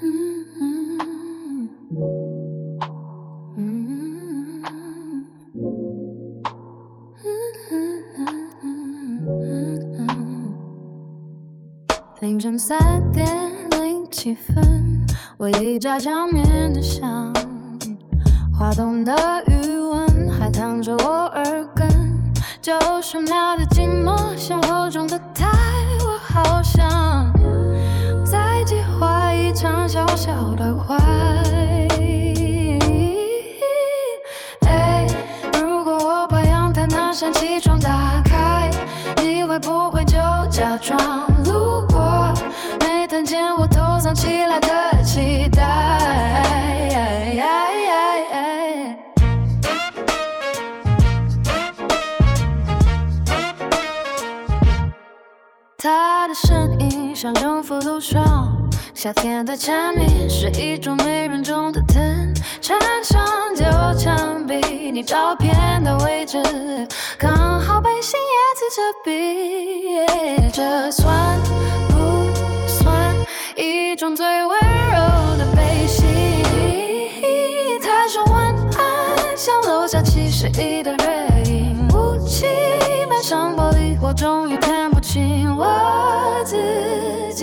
凌晨3:07，我一炸酱面的香，滑动的余温还烫着我耳根，90秒的寂寞像火中的胎，我好想再计划一场小小的坏。如果我把阳台那扇气窗打开，你会不会就假装路过，没看见我头上起来的期待？他的声音像征服路上，夏天的蝉鸣是一种没人种的藤，缠上旧墙壁，你照片的位置刚好被新叶子遮蔽。这算不算一种最温柔的悲喜？他说晚安，像楼下71的月影，雾气漫上玻璃，我终于看不清我自己。